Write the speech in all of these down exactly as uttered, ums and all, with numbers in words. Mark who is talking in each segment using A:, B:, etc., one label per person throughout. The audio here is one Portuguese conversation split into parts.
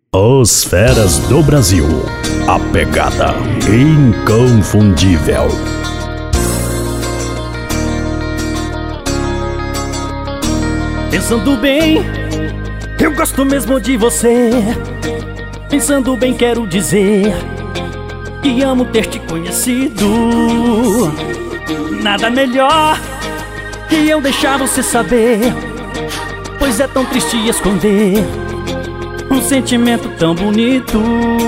A: Os feras do Brasil. A pegada inconfundível.
B: Pensando bem, eu gosto mesmo de você. Pensando bem, quero dizer que amo ter te conhecido. Nada melhor que eu deixar você saber, pois é tão triste esconder um sentimento tão bonito.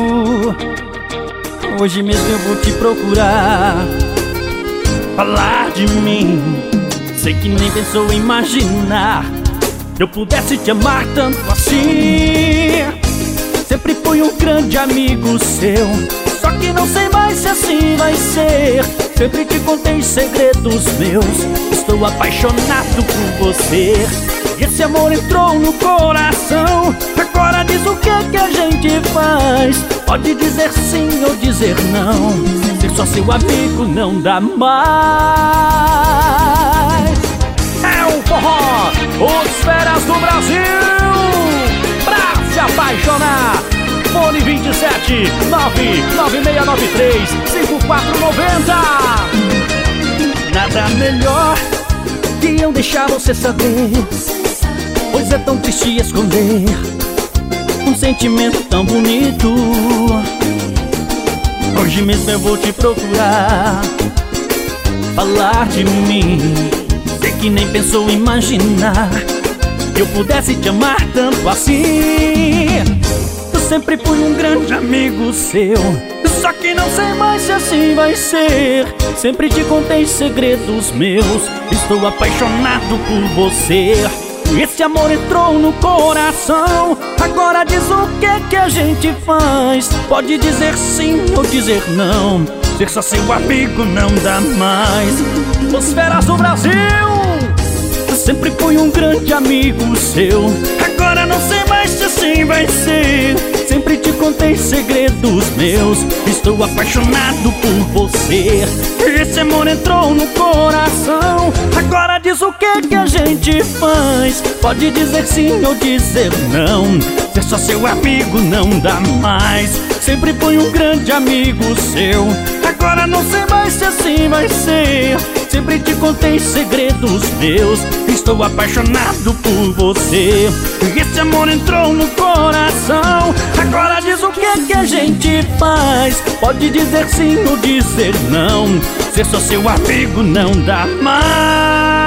B: Hoje mesmo eu vou te procurar, falar de mim. Sei que nem pensou em imaginar que eu pudesse te amar tanto assim. Sempre fui um grande amigo seu, só que não sei mais se assim vai ser. Sempre te contei segredos meus, estou apaixonado por você. Esse amor entrou no coração, agora diz o que é que a gente faz. Pode dizer sim ou dizer não, ser só seu amigo não dá mais. É o forró, os feras do Brasil, pra se apaixonar. Fone vinte e sete, nove nove seis nove três, cinco quatro nove zero. Nada melhor que eu deixar você saber, pois é tão triste esconder um sentimento tão bonito. Hoje mesmo eu vou te procurar, falar de mim. Sei que nem pensou em imaginar que eu pudesse te amar tanto assim. Eu sempre fui um grande amigo seu, só que não sei mais se assim vai ser. Sempre te contei segredos meus, estou apaixonado por você. Esse amor entrou no coração, agora diz o que é que a gente faz. Pode dizer sim ou dizer não, ser só seu amigo não dá mais. Os feras do Brasil, eu sempre fui um grande amigo seu, agora não sei mais se assim vai ser. Sempre te contei segredos meus, estou apaixonado por você. Esse amor entrou no coração, agora diz o que é que a gente faz. Pode dizer sim ou dizer não, ser só seu amigo não dá mais. Sempre fui um grande amigo seu, agora não sei mais se assim vai ser. Sempre te contei segredos meus, estou apaixonado por você. Esse amor entrou no coração, agora diz o que é que a gente faz. Pode dizer sim ou dizer não, ser só seu amigo não dá mais.